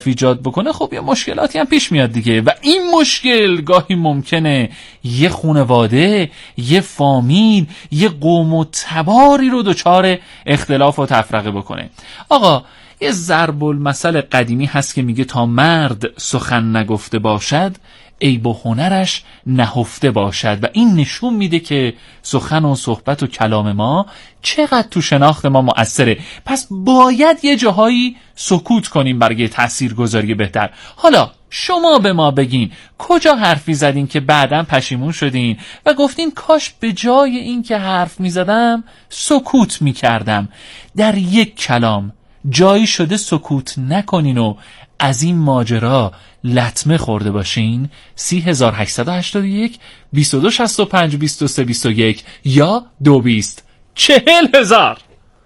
حرف ایجاد بکنه خب یه مشکلاتی هم پیش میاد دیگه و این مشکل گاهی ممکنه یه خانواده، یه فامیل، یه قوم و تباری رو دچار اختلاف و تفرقه بکنه. آقا یه ضرب المثل قدیمی هست که میگه تا مرد سخن نگفته باشد عیب و هنرش نهفته باشد و این نشون میده که سخن و صحبت و کلام ما چقدر تو شناخت ما مؤثره. پس باید یه جاهایی سکوت کنیم برای تاثیرگذاری بهتر. حالا شما به ما بگین کجا حرفی زدین که بعداً پشیمون شدین و گفتین کاش به جای این که حرف میزدم سکوت میکردم. در یک کلام جایی شده سکوت نکنین و از این ماجرا لطمه خورده باشین؟ 3881 2265 2321 یا 220 40,000.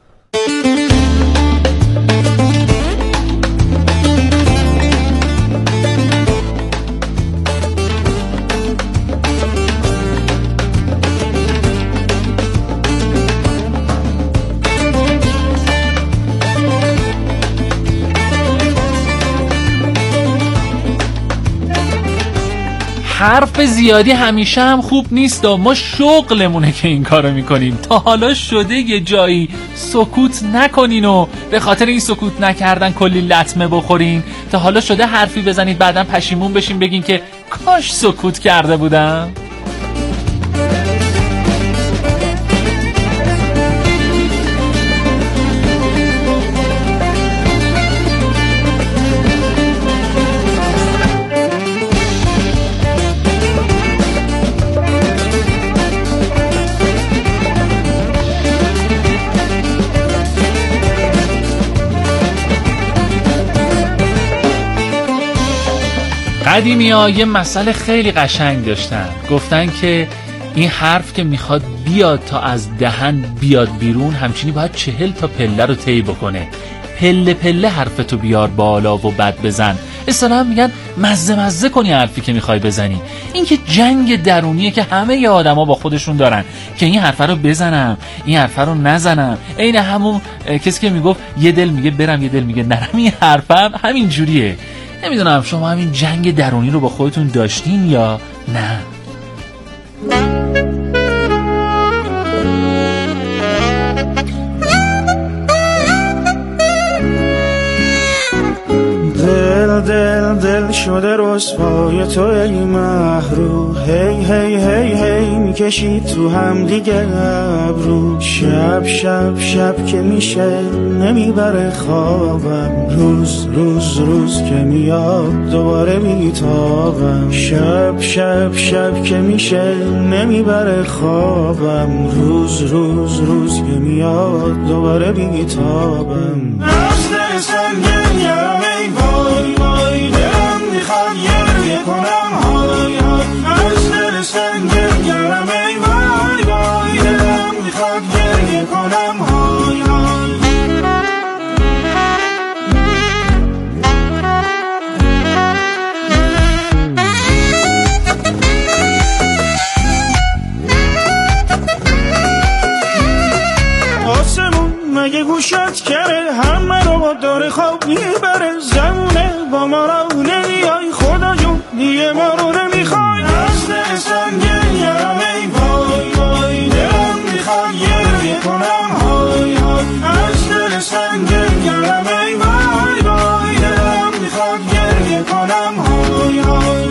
حرف زیادی همیشه هم خوب نیست و ما شغلمونه که این کارو میکنیم. تا حالا شده یه جایی سکوت نکنین و به خاطر این سکوت نکردن کلی لطمه بخورین؟ تا حالا شده حرفی بزنید بعداً پشیمون بشین بگین که کاش سکوت کرده بودم؟ قدیمی‌ها یه مسئله خیلی قشنگ داشتن، گفتن که این حرف که میخواد بیاد تا از دهن بیاد بیرون همچنین باید 40 تا پله رو طی بکنه. پله پله حرفتو بیار بالا و بد بزن. اصلا میگن مزه کنی حرفی که میخوای بزنی. این که جنگ درونیه که همه ی آدما با خودشون دارن که این حرف رو بزنم این حرف رو نزنم. عین همون کسی که میگفت یه دل میگه برم یه دل میگه نرم. این حرفم همین جوریه. نمیدونم شما همین جنگ درونی رو با خودتون داشتین یا نه؟ دل شده رسوای تو ای محرو. هی میکشید تو هم دیگه ابرو. شب که میشه نمیبره خوابم. روز که میاد دوباره بیتابم. شب که میشه نمیبره خوابم. روز که میاد دوباره بیتابم. سنگین یارم ای وای دلم میخواد گریه کنم های از دل سنگین یارم ای وای دلم میخواد گریه کنم های آسمون مگه گوشت کره همه رو داره خواب میبره. زمونه با ما رو نمیای خدا جون دیگه ما رو نمیخوای. از دل سنگین یارم ای وای دلم میخواد گریه کنم های از دل سنگین یارم ای وای دلم میخواد گریه کنم های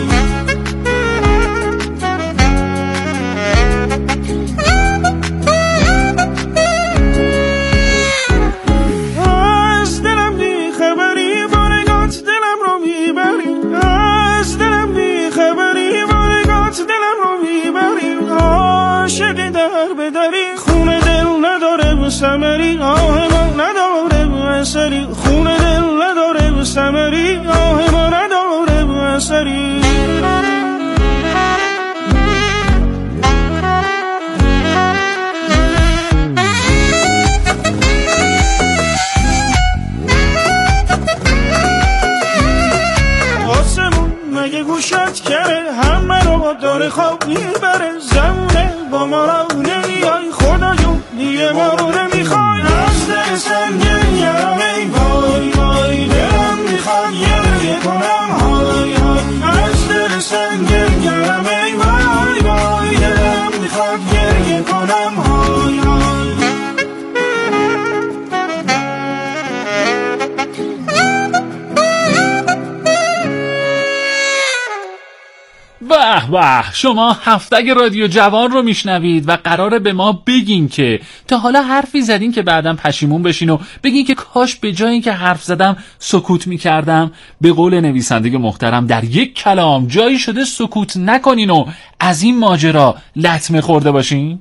سمری آه ما نداره اثری. خونه دل نداره سمری آه ما نداره اثری. آسمون مگه گوشت کره همه رو داره خواب میبره. زمونه با ما رو نمیای خدا جون دیگه ما رو نمیخوای. از دل سنگین یارم ای وای دلم میخواد گریه کنم های های از دل سنگین گرم ای وای وای دلم میخواد گریه کنم های های. به به، شما هفتگ رادیو جوان رو میشنوید و قراره به ما بگین که تا حالا حرفی زدین که بعدم پشیمون بشین و بگین که کاش به جای این که حرف زدم سکوت میکردم. به قول نویسنده محترم در یک کلام جایی شده سکوت نکنین و از این ماجرا لطمه خورده باشین؟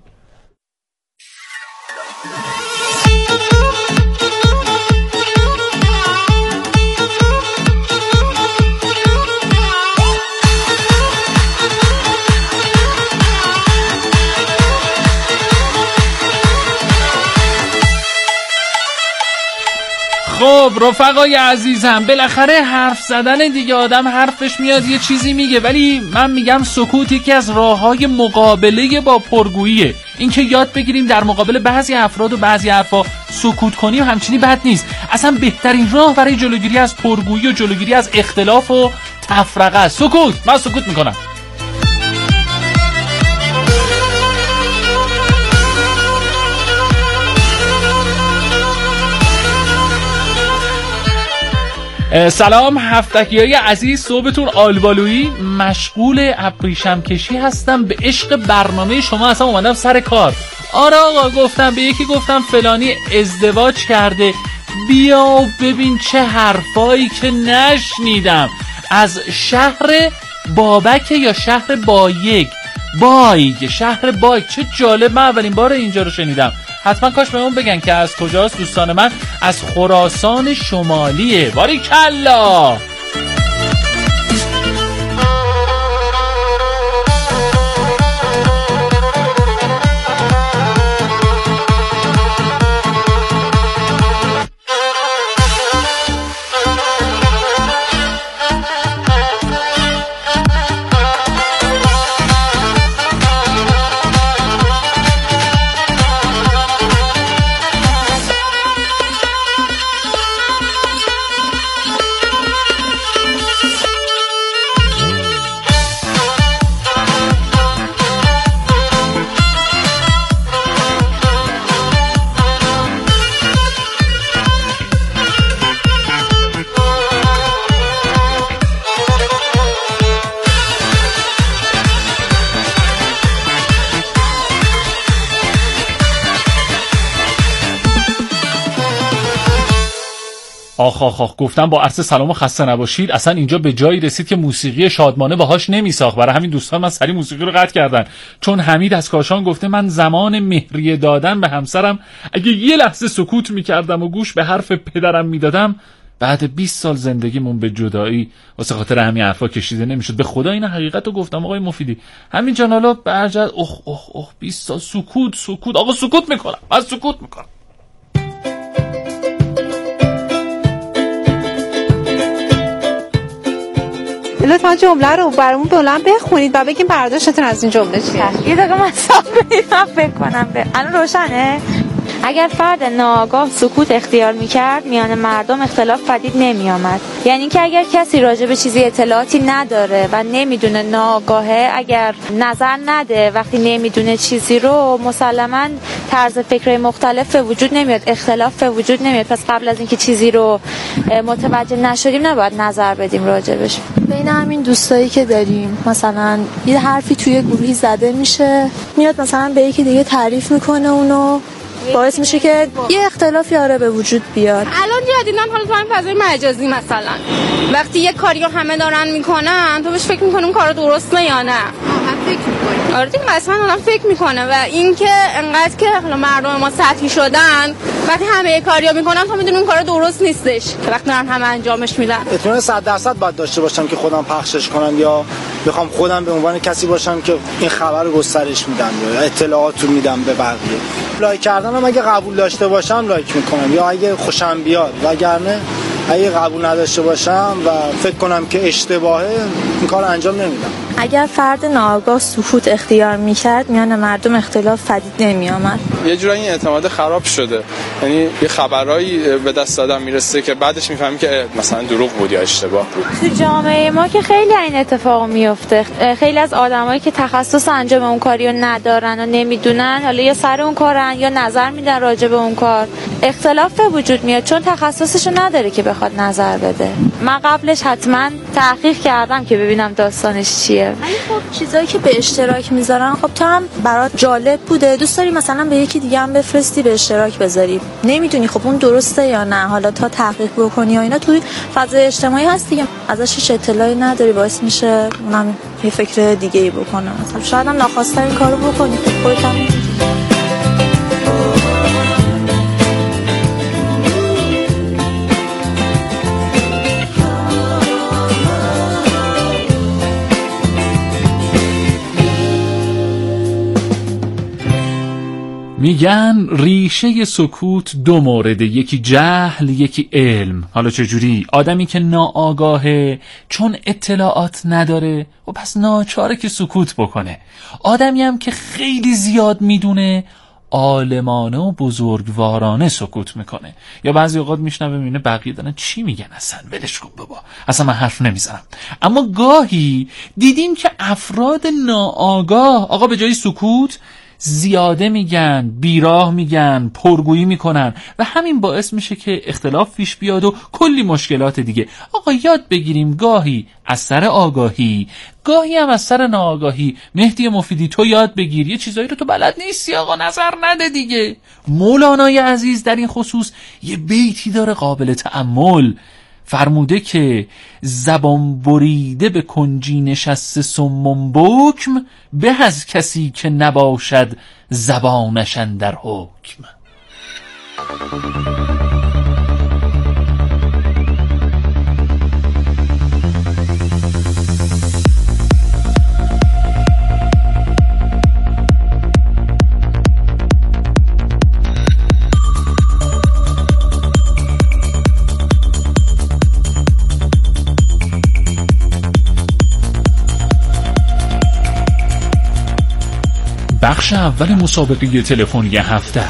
خب رفقای عزیزم، بالاخره حرف زدن دیگه، آدم حرفش میاد یه چیزی میگه، ولی من میگم سکوت یکی از راههای مقابله با پرگوییه. اینکه یاد بگیریم در مقابل بعضی افراد و بعضی حرفا سکوت کنیم همچینی بد نیست. اصلا بهترین راه برای جلوگیری از پرگویی و جلوگیری از اختلاف و تفرقه است سکوت. من سکوت میکنم. سلام هفتکیای عزیز، صبحتون آلبالویی. مشغول ابریشم کشی هستم، به عشق برنامه شما اصلا اومدم سر کار. آره آقا، گفتم به یکی گفتم فلانی ازدواج کرده، بیا و ببین چه حرفایی که نشنیدم. از شهر بابک یا شهر بایگ، شهر بایگ، چه جالب، من اولین بار اینجا رو شنیدم. حتما کاش بهمون بگن که از کجاست. دوستان من از خراسان شمالیه. باریکلا. آخ گفتم با عرض سلام و خسته نباشید. اصلا اینجا به جایی رسید که موسیقی شادمانه باهاش نمیساخت. برای همین دوستان من سری موسیقی رو قطع کردن، چون حمید از کاشان گفته من زمان مهریه دادن به همسرم اگه یه لحظه سکوت میکردم و گوش به حرف پدرم میدادم، بعد 20 سال زندگیمون به جدایی واسه خاطر همین حرفا کشیده نمیشد. به خدا این حقیقت رو گفتم آقای مفیدی. همین جان حالا برجد 20 سال سکوت. آقا سکوت میکنم، من سکوت میکنم. لطفا جمله رو برامون بلند بخونید و بگیم برداشتتون از این جمله چیه. یه دقیقه من فکر کنم الان روشنه. اگر فرد ناآگاه سکوت اختیار میکرد میان مردم اختلاف پدید نمیآمد. یعنی که اگر کسی راجع به چیزی اطلاعاتی نداره و نمیدونه، ناآگاهه، اگر نظر نده وقتی نمیدونه چیزی رو، مسلماً طرز فکر مختلف وجود نمیاد، اختلاف وجود نمیاد. پس قبل از اینکه چیزی رو متوجه نشدیم نباید نظر بدیم راجبش. بین همین دوستایی که داریم مثلا یه حرفی توی گروهی زده میشه، میاد مثلا به یکی دیگه تعریف میکنه، اونو باعث میشه که یه اختلافی به وجود بیاد. الان جدیدن حالا تو همین فضای مجازی مثلا وقتی یه کاری رو همه دارن میکنن، تو بهش فکر میکنی اون کار درسته یا نه. فکر میکنی. آره دیگه، مثلا آدم فکر میکنه. و اینکه انقدر که حالا مردم ما سطحی شدن، وقتی همه یه کاریو میکنن تو میدونی اون کار درست نیستش که وقتی دارن همه انجامش میدن. اطمینان 100% باید داشته باشم که خودم پخشش کنم یا بخوام خودم به عنوان کسی باشم که این خبر رو گسترش میدم یا اطلاعات رو میدم به بقیه. لایک کردنم اگه قبول داشته باشم لایک میکنم یا اگه خوشم بیاد، وگرنه اگه قبول نداشته باشم و فکر کنم که اشتباهه این کار انجام نمیدم. اگر فرد ناآگاه سکوت اختیار میکرد میان مردم اختلاف پدید نمیآمد. یه جورایی این اعتماد خراب شده، یعنی یه خبرایی به دست آدم میرسه که بعدش میفهمی که مثلا دروغ بود یا اشتباه بود. تو جامعه ما که خیلی این اتفاق میفته، خیلی از آدمایی که تخصص انجام اون کاریو ندارن و نمیدونن، حالا یا سر اون کارن یا نظر میدن راجع به اون کار، اختلاف به وجود میاد چون تخصصشو نداره که بخواد نظر بده. من قبلش حتما تحقیق کردم که ببینم داستانش چیه. خب چیزایی که به اشتراک میذارن، خب تو هم برات جالب بوده، دوست داری مثلا به یکی دیگه هم بفرستی به اشتراک بذاری، نمیدونی خب اون درسته یا نه، حالا تا تحقیق بکنی یا اینا توی فضای اجتماعی هست دیگه، ازش هیچ اطلاعی نداری، باعث میشه اونم یه فکر دیگه ای بکنه، مثلا شاید هم ناخواسته این کارو بکنی، خودت هم نمی‌دونی. میگن ریشه سکوت دو مورده، یکی جهل یکی علم. حالا چجوری؟ آدمی که ناآگاهه چون اطلاعات نداره و پس ناچاره که سکوت بکنه. آدمی هم که خیلی زیاد میدونه عالمانه و بزرگوارانه سکوت میکنه، یا بعضی اوقات میشنوه میبینه بقیه دارن چی میگن، اصلا ولش کن بابا، اصلا من حرف نمیزنم. اما گاهی دیدیم که افراد ناآگاه آقا به جای سکوت زیاده میگن، بیراه میگن، پرگویی میکنن و همین باعث میشه که اختلاف پیش بیاد و کلی مشکلات دیگه. آقا یاد بگیریم گاهی از سر آگاهی، گاهی هم از سر ناآگاهی. مهدی مفیدی تو یاد بگیر، یه چیزایی رو تو بلد نیستی آقا نظر نده دیگه. مولانای عزیز در این خصوص یه بیتی داره قابل تأمل، فرموده که زبان بریده به کنجی نشسته صم بکم، به از کسی که نباشد زبانش اندر حکم. بخش اول مسابقه تلفنی هفته.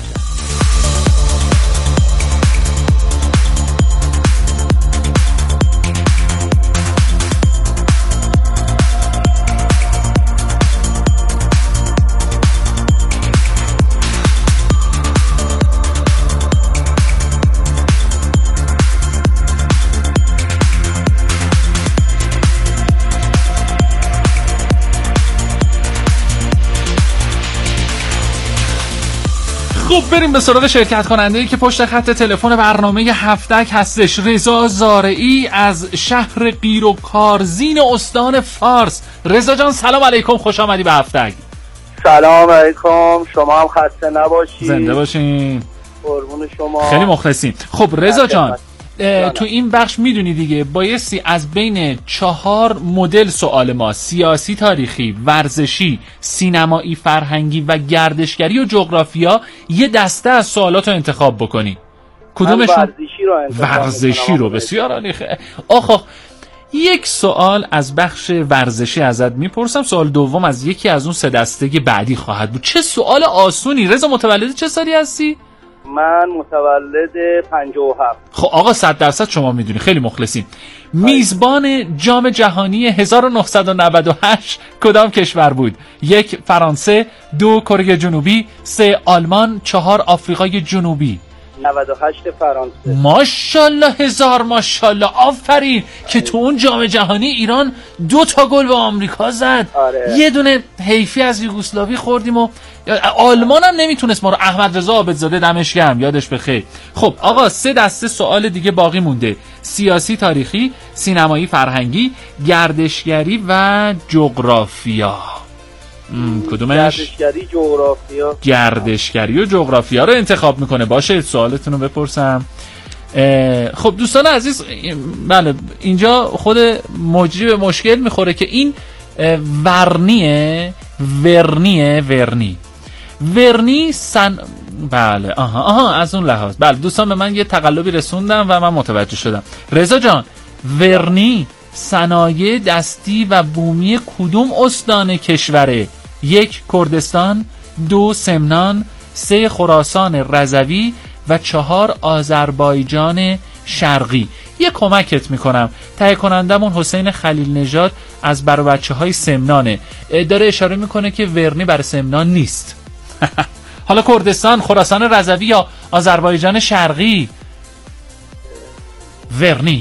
خب بریم به سراغ شرکت کننده‌ای که پشت خط تلفن برنامه هفتک هستش. رضا زارعی از شهر قیر و کارزین استان فارس. رضا جان سلام علیکم، خوش آمدی به هفتک. سلام علیکم، شما هم خسته نباشید. زنده باشین. قربون شما. خیلی مخلصیم. خب رضا جان تو این بخش میدونی دیگه بایستی از بین 4 مدل سوال ما، سیاسی، تاریخی، ورزشی، سینمایی، فرهنگی و گردشگری و جغرافیا، یه دسته از سوالات رو انتخاب بکنی. کدومشون؟ ورزشی رو بسیار عالی. آخ یک سوال از بخش ورزشی ازت میپرسم، سوال دوم از یکی از اون 3 دسته بعدی خواهد بود. چه سوال آسونی. رضا متولد چه سالی هستی؟ من متولد 57. خب آقا 100% شما میدونی، خیلی مخلصیم. میزبان جام جهانی 1998 کدام کشور بود؟ 1 فرانسه، 2 کره جنوبی، 3 آلمان، 4 آفریقای جنوبی. 98 فرانسه. ماشاءالله، هزار ماشاءالله، آفرین. که تو اون جام جهانی ایران 2 تا گل به آمریکا زد. آره. یه دونه حیفی از یوگسلاوی خوردیم و آلمان هم نمیتونست ما رو. احمد رضا عابدزاده دمش گرم، یادش بخیر. خب آقا 3 دسته سوال دیگه باقی مونده: سیاسی، تاریخی، سینمایی، فرهنگی، گردشگری و جغرافیا. کدومش؟ گردشگری و جغرافیا رو انتخاب میکنه. باشه سوالتون رو بپرسم. خب دوستان عزیز، بله اینجا خود مجری به مشکل میخوره که این ورنی بله آها از اون لحاظ. بله دوستان به من یه تقلبی رسوندم و من متوجه شدم. رضا جان، ورنی صنایع دستی و بومی کدوم استان کشوره؟ 1 کردستان، 2 سمنان، 3 خراسان رضوی و 4 آذربایجان شرقی. یه کمکت میکنم، تهیه کنندمون حسین خلیل نژاد از برای بچه های سمنانه، داره اشاره میکنه که ورنی برای سمنان نیست. حالا کردستان، خراسان رضوی یا آذربایجان شرقی؟ ورنی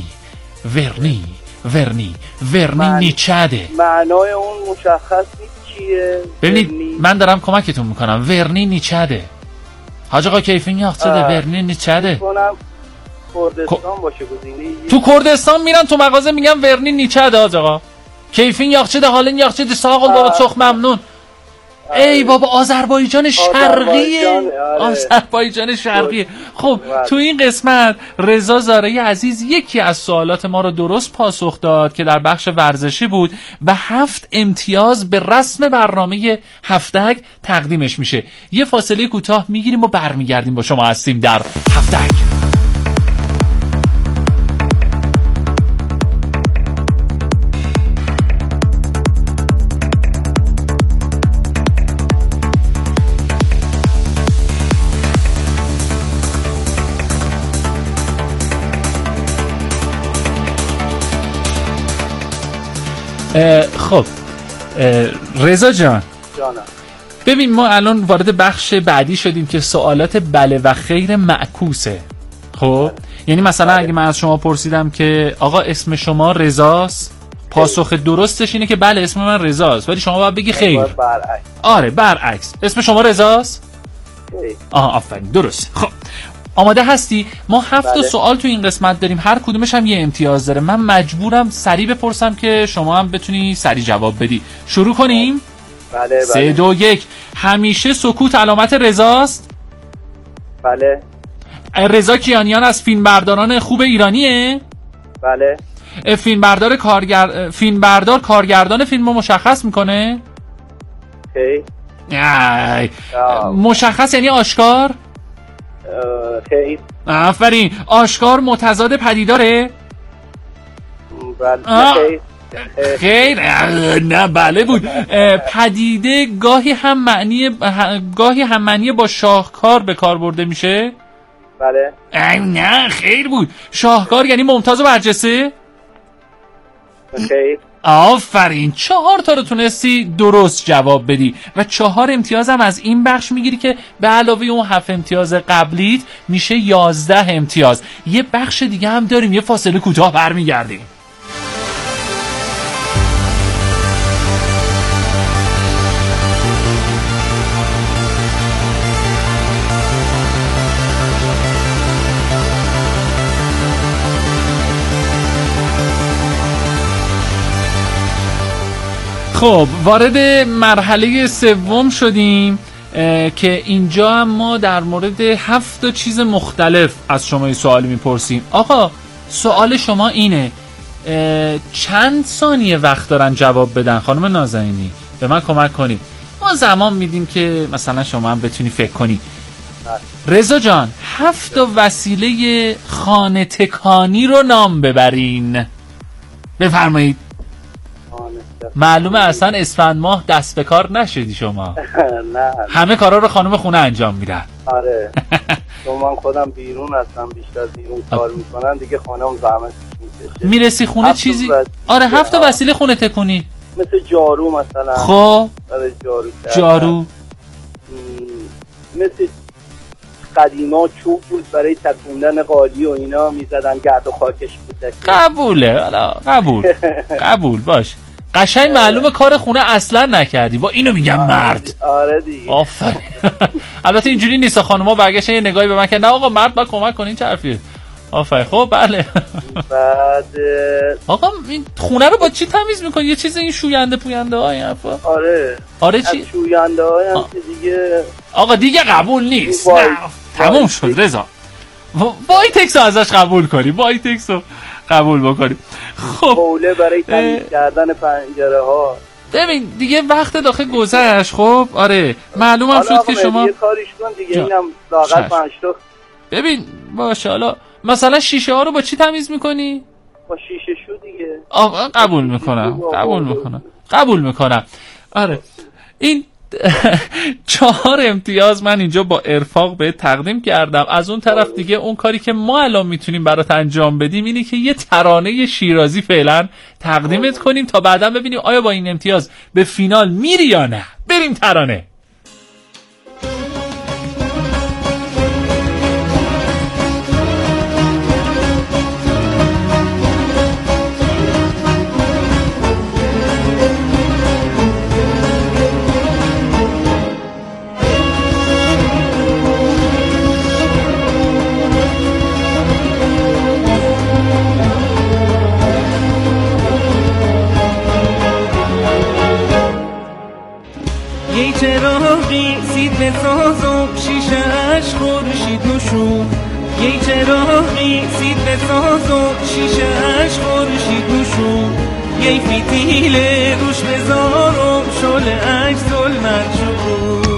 نیچده. معنای اون مشخص نیست چیه. ببینید من دارم کمکتون میکنم. ورنی نیچده. حاج آقا کیفین یاخته ورنی نیچده. کردستان باشه گزینه. تو کردستان میرن تو مغازه میگن ورنی نیچده. حاج آقا کیفین یاخته حالن یاخته ساقل بابا تخ ممنون. ای بابا آذربایجان شرقیه. آذربایجان شرقیه. خب تو این قسمت رضا زارعی عزیز یکی از سوالات ما رو درست پاسخ داد که در بخش ورزشی بود و 7 امتیاز به رسم برنامه هفتگ تقدیمش میشه. یه فاصله کوتاه میگیریم و برمیگردیم با شما هستیم در هفتگ. خب رضا جان، ببین ما الان وارد بخش بعدی شدیم که سوالات بله و خیر معکوسه. خب یعنی مثلا اگه من از شما پرسیدم که آقا اسم شما رضاست، پاسخ درستش اینه که بله اسم من رضاست، ولی شما باید بگی خیر. آره برعکس، اسم شما رضاست. آفرین درست. خب آماده هستی؟ ما 7 سوال تو این قسمت داریم، هر کدومش هم یه امتیاز داره. من مجبورم سریع بپرسم که شما هم بتونی سریع جواب بدی. شروع کنیم؟ بله 3 2 1. همیشه سکوت علامت رضاست؟ بله. رضا کیانیان از فیلمبرداران خوب ایرانیه؟ بله. فیلمبردار کارگردان فیلمو مشخص میکنه؟ خیر. مشخص یعنی آشکار؟ خیر. آفرین. آشکار متضاد پدیداره؟ بله. خیر. نه بله بود. پدیده گاهی هم معنی با شاهکار به کار برده میشه؟ بله. نه خیر بود. شاهکار یعنی ممتاز و برجسته؟ خیر. آفرین. 4 تا رو تونستی درست جواب بدی و 4 امتیاز هم از این بخش میگیری که به علاوه اون 7 امتیاز قبلیت میشه 11 امتیاز. یه بخش دیگه هم داریم، یه فاصله کوتاه برمیگردیم. خب وارد مرحله سوم شدیم که اینجا هم ما در مورد 7 چیز مختلف از شما سوال میپرسیم. آقا سوال شما اینه، چند ثانیه وقت دارن جواب بدن؟ خانم نازنینی به من کمک کنید، ما زمان میدیم که مثلا شما هم بتونی فکر کنی. رضا جان 7 وسیله خانه تکانی رو نام ببرین. بفرمایید. معلومه اصلا اسفند ماه دست به کار نشدی شما. نه همه کارا رو خانم خونه انجام میدن. آره چون من خودم بیرون هستم، بیشتر بیرون کار میکنن دیگه، خانم زحمت میکشه. میرسی خونه چیزی؟ آره 7 وسیله خونه تکونی مثل جارو مثلا. خب آره جارو مثل قدیما چوب بود برای تکوندن قالی و اینا میزدن، گرد و خاکش بود. قبوله. حالا قبول باش. قشنگ معلومه کار خونه اصلا نکردی، با اینو میگم مرد. آره دیگه. آفرین. البته اینجوری نیست، خانوما برگشتن یه نگاهی به من کردن، نه آقا مرد باید کمک کنین. چه حرفیه؟ آفرین. خب بله. بعد آقا این خونه رو با چی تمیز میکنی؟ یه چیز این شوینده پوینده های حرفا؟ آره چی؟ شوینده های هم دیگه آقا دیگه قبول نیست. تموم شد رضا. وایتکس رو ازش قبول کنی، وایتکس رو قبول بکنی. خب حوله برای تمیز کردن پنجره ها. ببین دیگه وقت داخل گذشت. خب آره معلومم شد که شما یه کاریش کن دیگه، اینم لااقل 5 تا. ببین باشه، حالا مثلا شیشه ها رو با چی تمیز میکنی؟ با شیشه شو دیگه. قبول میکنم. آره این 4 امتیاز من اینجا با ارفاق به تقدیم کردم. از اون طرف دیگه اون کاری که ما الان میتونیم برات انجام بدیم اینه که یه ترانه شیرازی فعلا تقدیمت کنیم تا بعدا ببینیم آیا با این امتیاز به فینال میری یا نه. بریم ترانه. چراغی سید بساز و شیشه اش خورشید نشون، یه چراغی سید بساز و شیشه اش خورشید نشون، یه فتیل روش بذار و شل اش ظلمت شون.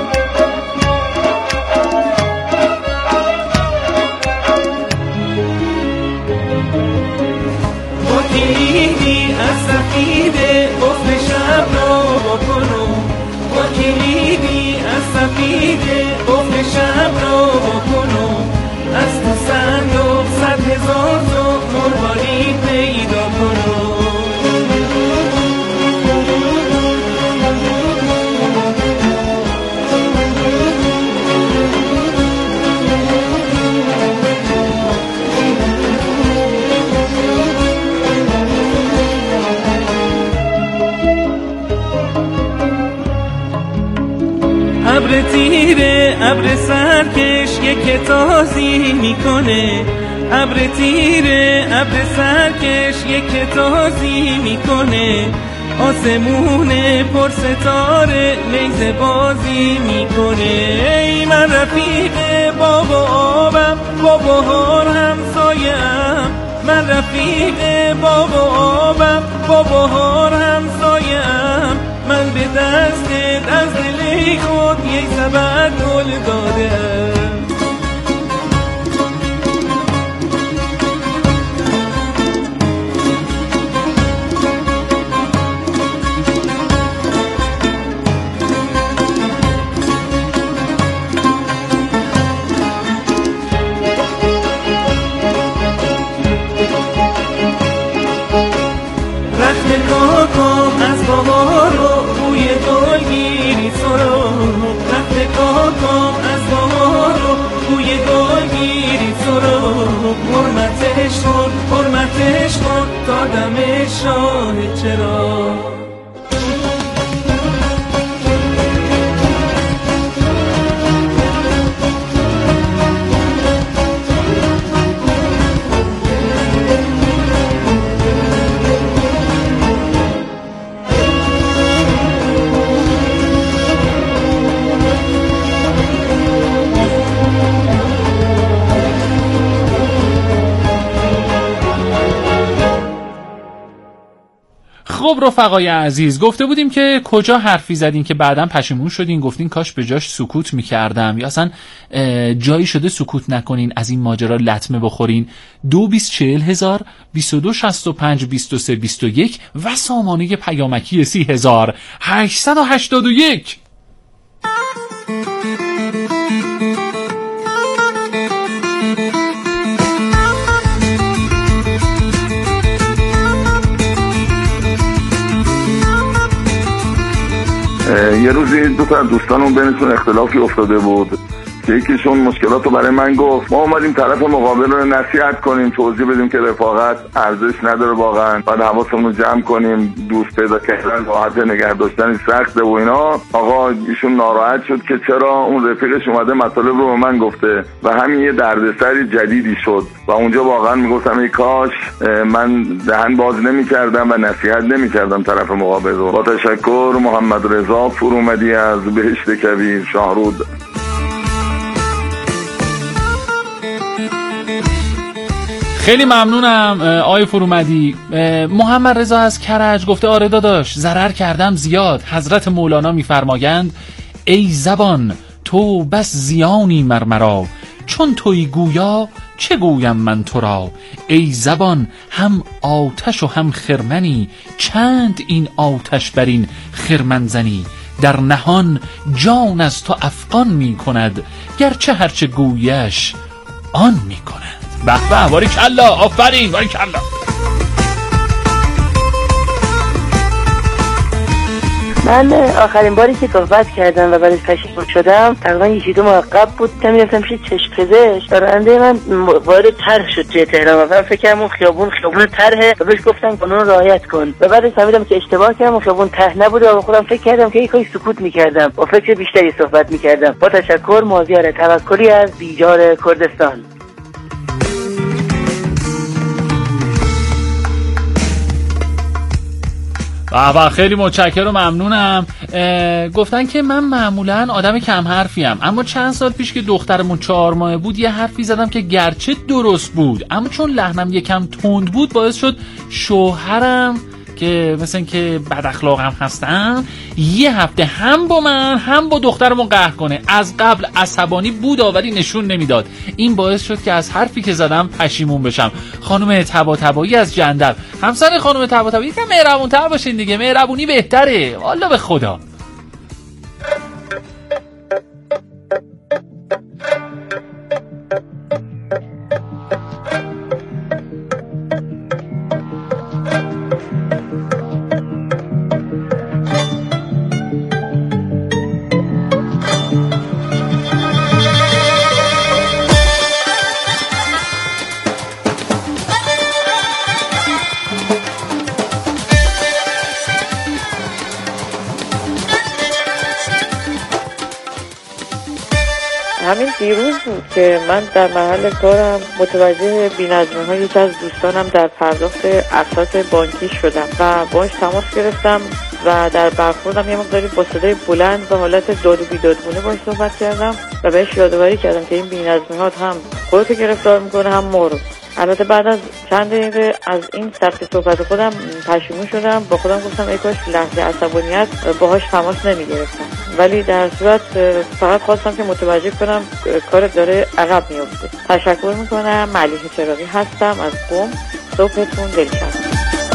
با کلیدی از سفیده قفل شب را بکنم، با کلیدی از سفیده قفل شب را بکنم، از تو صندوق 100,000 تا مرواری پیدا کنم. ابر تیره ابر سرکش یک تازی میکنه، ابر تیره ابر سرکش یک تازی میکنه، آسمون پر ستاره نیزه بازی میکنه. ای من رفیق باب و آبم، با بهار همسایه‌ام، من رفیق باب و آبم، با بهار همسایه‌ام، من به دست از دل خود یک سبد گل دادم. رخت کاکام از بهار و بوی گلگیری سرم، رخت کاکام از بهار و بوی گلگیری سرم، حرمتش کن تا دم شاه چراغ. خب رفقای عزیز، گفته بودیم که کجا حرفی زدین که بعداً پشیمون شدین، گفتین کاش به جاش سکوت میکردم، یا اصلا جایی شده سکوت نکنین از این ماجرا لطمه بخورین. 224000 2265 2321 و سامانه پیامکی 30881. یه روزی دو تا دوستانمون بینشون اختلافی افتاده بود که یکیشون مشکلات رو برای من گفت. ما اومدیم طرف مقابل رو نصیحت کنیم، توضیح بدیم که رفاقت ارزش نداره واقعا، باید حواسمون رو جمع کنیم، دوست پیدا کردن راحت، نگه داشتن سخته و اینا. آقا ایشون ناراحت شد که چرا اون رفیقش اومده مطالب رو به من گفته و همین یه دردسری جدیدی شد و اونجا واقعا میگفتم ای کاش من دهن باز نمی‌کردم و نصیحت نمی‌کردم طرف مقابل رو. با تشکر، محمد رضا فرومدی از بهشت کویر، شاهرود. خیلی ممنونم آقای فرومدی. محمد رضا از کرج گفته آره داداش ضرر کردم زیاد. حضرت مولانا میفرمایند ای زبان تو بس زیانی مرمرا، چون توی گویا چه گویم من تو را. ای زبان هم آتش و هم خرمنی، چند این آتش بر این خرمن زنی. در نهان جان از تو افغان می کند، گرچه هرچه گویش آن می کند. به به، باریکلا، آفرین، باریکلا. من آخرین باری که صحبت کردم و بعدش پشیمون شدم تقریبا 1-2 ماه قبل بود. میرفتم پیش چشم پزشک، راننده من وارد طرح شد توی تهران و من فکر کردم اون خیابون طرحه و بهش گفتم قانون رعایت کن و بعدش فهمیدم که اشتباه کردم و خیابون طرح نبوده و خودم فکر کردم که یکایی سکوت میکردم، با فکر بیشتری صحبت میکردم. با تشکر، مازیار توکلی از بیجار کردستان. بابا خیلی متشکرم و ممنونم. گفتن که من معمولا آدم کم حرفیم، اما چند سال پیش که دخترمون 4 ماه بود یه حرفی زدم که گرچه درست بود اما چون لحنم یکم تند بود باعث شد شوهرم که مثلا که بد اخلاق هم هستن یه هفته هم با من هم با دخترمون قهر کنه. از قبل عصبانی بود ولی نشون نمیداد. این باعث شد که از حرفی که زدم پشیمون بشم. خانم طباطبایی از جندل، همسر خانم طباطبایی که مهربون‌تر باشین دیگه، مهربونی بهتره والله به خدا. همین دیروز بود که من در محل کارم متوجه بی‌نظمی‌های یکی از دوستانم در پرداخت اقساط بانکی شدم و باهاش تماس گرفتم و در برخوردم یه مقداری با صدای بلند و حالت داد و بیدادگونه باهاش صحبت کردم و بهش یادآوری کردم که این بی‌نظمی‌ها هم خودت گرفتار میکنه هم ما رو. البته بعد از چند دقیقه از این سبک صحبت خودم پشیمون شدم، با خودم گفتم ای کاش لحظه عصبانیت باهاش تماس نمیگرفتم، ولی در صورت فقط خواستم که متوجه کنم کارت داره عقب میفته. تشکر میکنم. ملیحه چراغی هستم از قم. صبحتون دلشاد.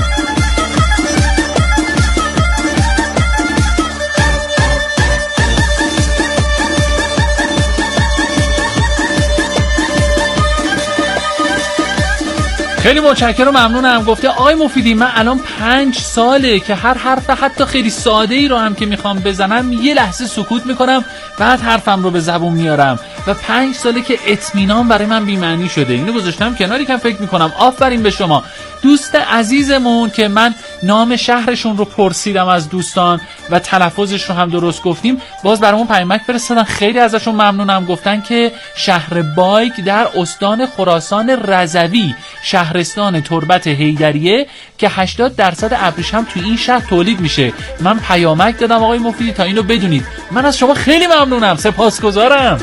خیلی متشکرم و ممنونم. گفته آقای مفیدی من الان 5 ساله که هر حرف حتی خیلی ساده ای رو هم که میخوام بزنم یه لحظه سکوت میکنم بعد حرفم رو به زبون میارم و 5 ساله که اطمینان برای من بی‌معنی شده. اینو گذاشتم کناری که فکر میکنم. آفرین به شما. دوست عزیزمون که من نام شهرشون رو پرسیدم از دوستان و تلفظش رو هم درست گفتیم، باز برامون پیامک فرستادن. خیلی ازشون ممنونم. گفتن که شهر بایک در استان خراسان رضوی، شهرستان تربت حیدریه که 80% ابریشم توی این شهر تولید میشه. من پیامک دادم آقای مفیدی تا اینو بدونید. من از شما خیلی ممنونم، سپاسگزارم.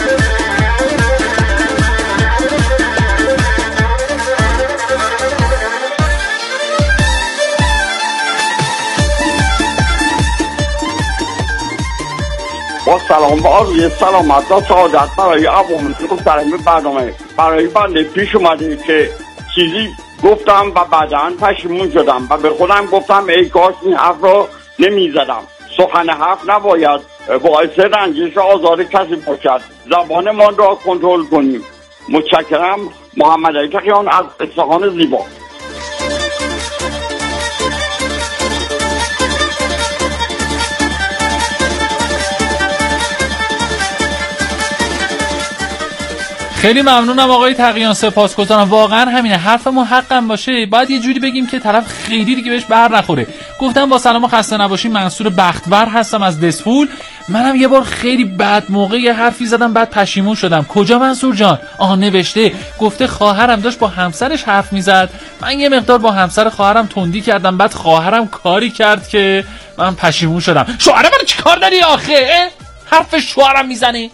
با سلام و عرض سلامت و سعادت برای عوام محترم برنامه. برای بنده پیش اومده که چیزی گفتم و بعداً پشیمون شدم و به خودم گفتم ای کاش این حرف رو نمیزدم. سخن حق نباید باعث رنجش و آزار کسی باشد. زبانمان را کنترل کنیم. متشکرم. محمد علی تقیان از اصفهان زیبا. خیلی ممنونم آقای تقیان، سپاسگزارم. واقعا همینه، حرفمون حقم باشه باید یه جوری بگیم که طرف خیلی دیگه بهش بر نخوره. گفتم با سلام و خسته نباشی، منصور بختور هستم از دسفول. منم یه بار خیلی بد موقع یه حرفی زدم بعد پشیمون شدم. کجا منصور جان؟ نوشته گفته خواهرم داشت با همسرش حرف میزد، من یه مقدار با همسر خواهرم تندی کردم، بعد خواهرم کاری کرد که من پشیمون شدم. شوهر من چی کار داری آخه؟ حرف شوهرم میزنه؟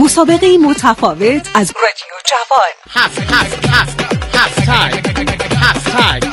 مسابقه متفاوت از رادیو جوان. هفت تای